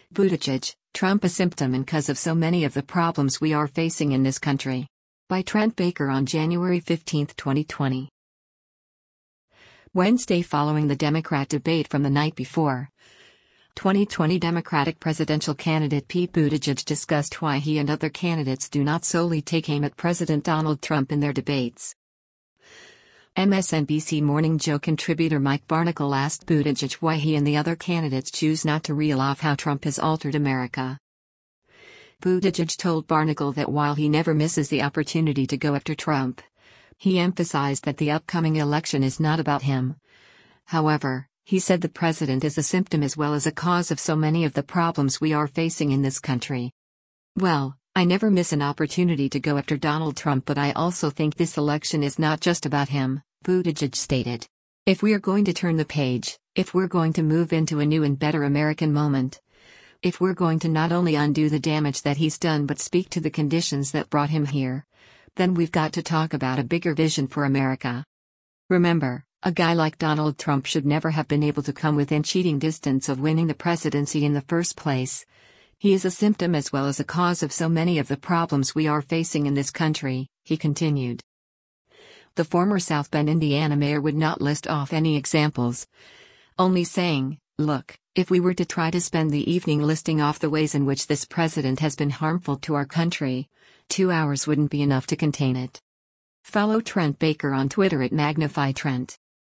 Buttigieg, Trump a symptom and cause of so many of the problems we are facing in this country. By Trent Baker on January 15, 2020. Wednesday, following the Democrat debate from the night before, 2020 Democratic presidential candidate Pete Buttigieg discussed why he and other candidates do not solely take aim at President Donald Trump in their debates. MSNBC Morning Joe contributor Mike Barnicle asked Buttigieg why he and the other candidates choose not to reel off how Trump has altered America. Buttigieg told Barnicle that while he never misses the opportunity to go after Trump, he emphasized that the upcoming election is not about him. However, he said the president is a symptom as well as a cause of so many of the problems we are facing in this country. Well, I never miss an opportunity to go after Donald Trump, but I also think this election is not just about him, Buttigieg stated. If we are going to turn the page, if we're going to move into a new and better American moment, if we're going to not only undo the damage that he's done but speak to the conditions that brought him here, then we've got to talk about a bigger vision for America. Remember, a guy like Donald Trump should never have been able to come within cheating distance of winning the presidency in the first place. He is a symptom as well as a cause of so many of the problems we are facing in this country, he continued. The former South Bend, Indiana mayor would not list off any examples, only saying, "Look, if we were to try to spend the evening listing off the ways in which this president has been harmful to our country, 2 hours wouldn't be enough to contain it." Follow Trent Baker on Twitter at MagnifyTrent.